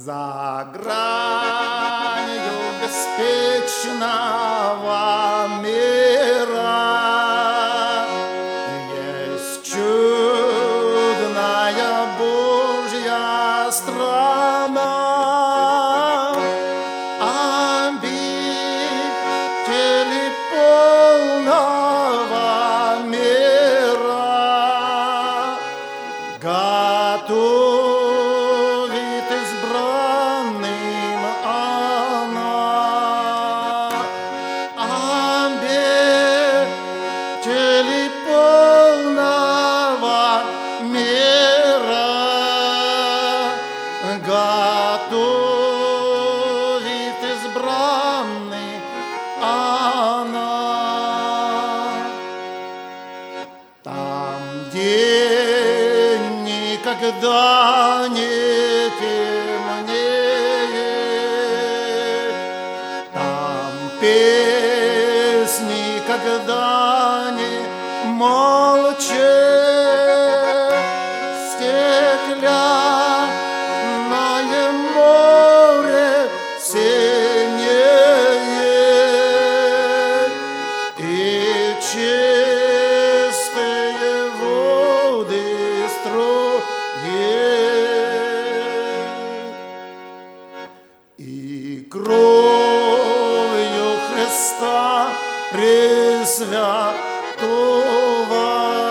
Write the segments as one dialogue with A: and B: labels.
A: За гранью беспечного мира есть чудная Божья страна, обители полного мира, готовит избранным она, обители полного мира, готовит избранный она. Там, где никогда не темнеет, там песни когда не молчат, стеклянное море синеет, и чистые воды струят, и кровью Христа Пресвятого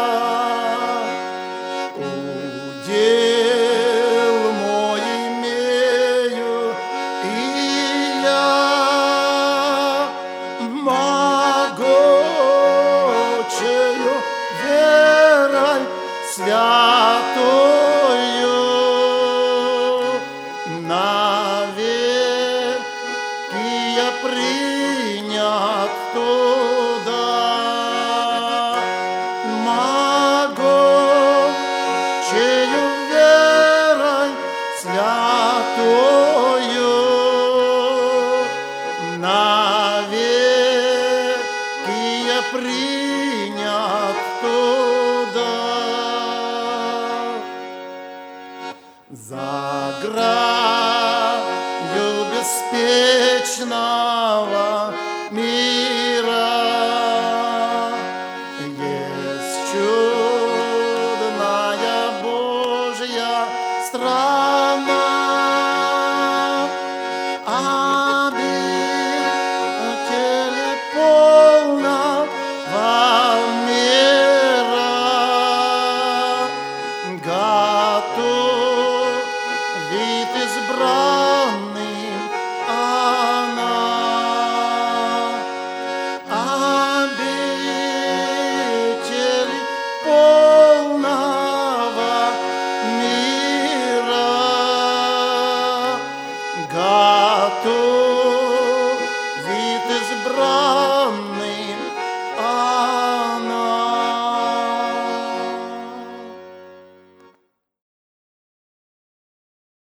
A: удел мой имею, и я могучею верой святою навеки я принят туда. Могучею верой святою навеки я принят туда. За гранью беспечного мира